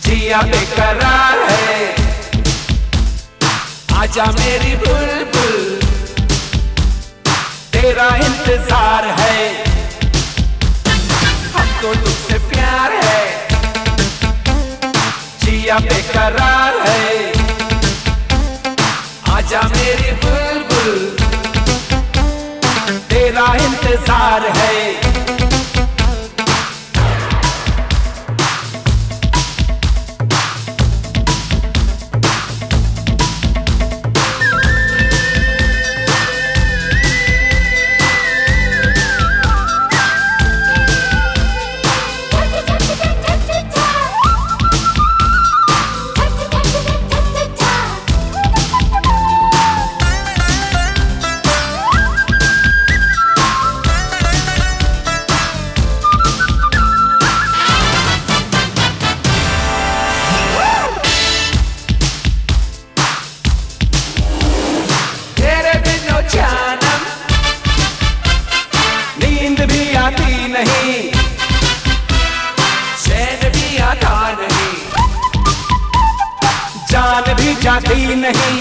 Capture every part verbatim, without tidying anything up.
जिया बेकरार है, आजा मेरी बुलबुल, तेरा इंतजार है, हमको तुझसे प्यार है, जिया बेकरार है, आजा मेरी बुलबुल, तेरा इंतजार है। नींद भी आती नहीं, चैन भी आता नहीं, जान भी जाती नहीं,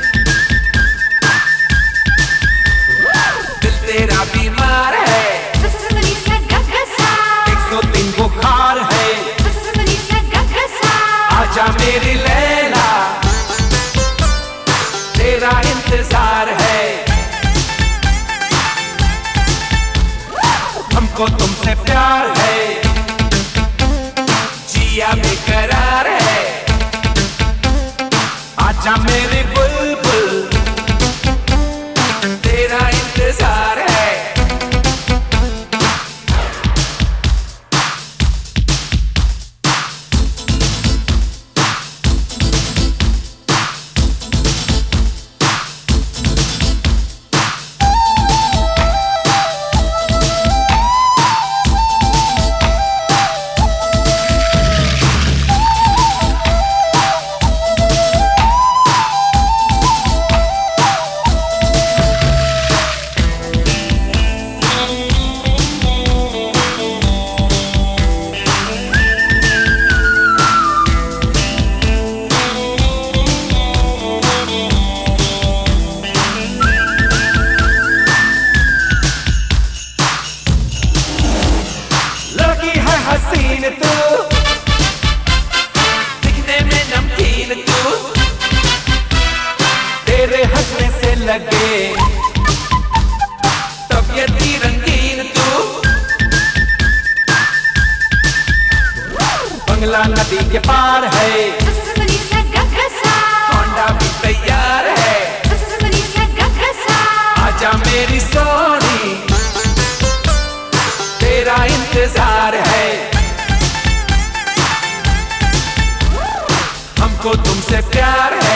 दिल तेरा बीमार है, एक सौ तीन बुखार है, आजा मेरी लैला, तेरा इंतजार है, हमको तुमसे प्यार है, जिया बेकरार है, आजा मेरी बुलबुल, तेरा इंतजार है। हसीन तू, दिखने में नमकीन तू, तेरे हंसने से लगे तबीयती रंगीन तू, बंगला नदी के पार है, होंडा भी तैयार है, आजा मेरी सोनी, तेरा इंतजार है, हमको तुमसे प्यार है,